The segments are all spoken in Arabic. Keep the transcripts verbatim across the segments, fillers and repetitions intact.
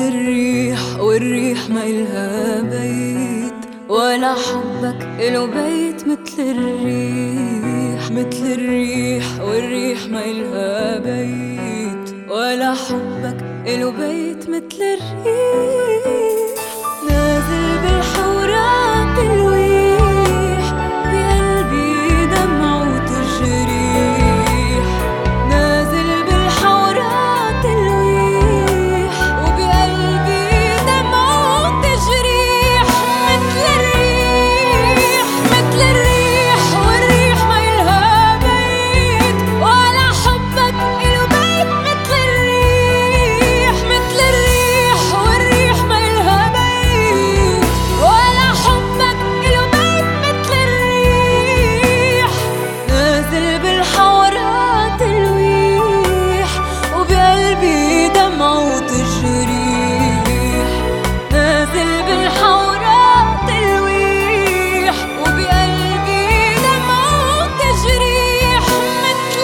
الريح والريح ما إلها بيت، ولا حبك إله بيت مثل الريح. مثل الريح والريح ما إلها بيت، ولا حبك إله بيت مثل الريح. نازل بالحورات الويح، بقلبي دمع وتجريح. نازل بالحورات الويح، وبقلبي دمع وتجريح. مثل الريح مثل الريح والريح ما إلها بيت، ولا حبك إله بيت مثل الريح. مثل الريح والريح ما إلها بيت، ولا حبك إله بيت مثل الريح. نازل بالحورات الويح، وبقلبي دمع وتجريح. نازل بالحورات الويح، وبقلبي دمع وتجريح. مثل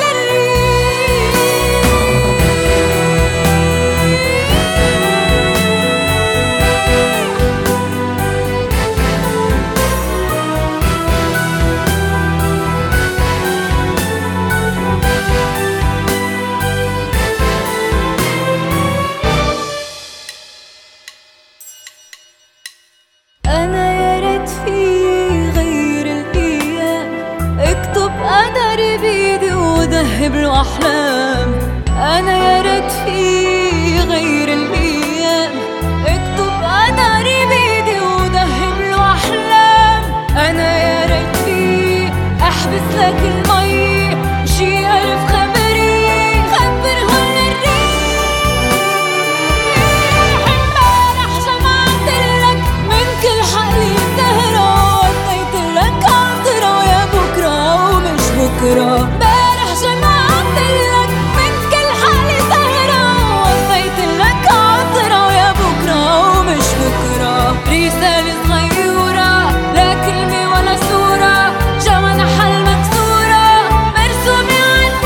أنا يا ريت في غير الأيام، اكتب قدري بإيدي وذهب له أحلام. أنا يا ريت في غير الأيام، اكتب قدري بإيدي وذهب له أحلام. أنا يا ريت في أحبس لك المي، شي ألف خبري خبرهن الريح. امبارح جمعتلك من كل حقلي سهرة، وديتلك عطرة ويا بكرة ومش بكرة. امبارح جمعتلك من كل حقلي سهرة، وديتلك عطرة ويا بكرة ومش بكرة. رسالة صغيرة لا كلمة ولا صورة، جوانا حل مكسورة مرسومة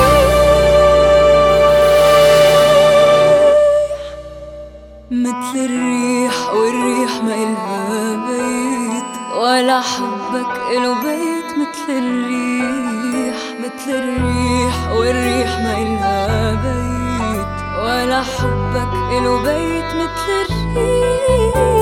عالريح. مثل الريح والريح ما إلها بيت، ولا حبك إله بيت مثل الريح. مثل الريح والريح ما إلها بيت، ولا حبك إله بيت مثل الريح.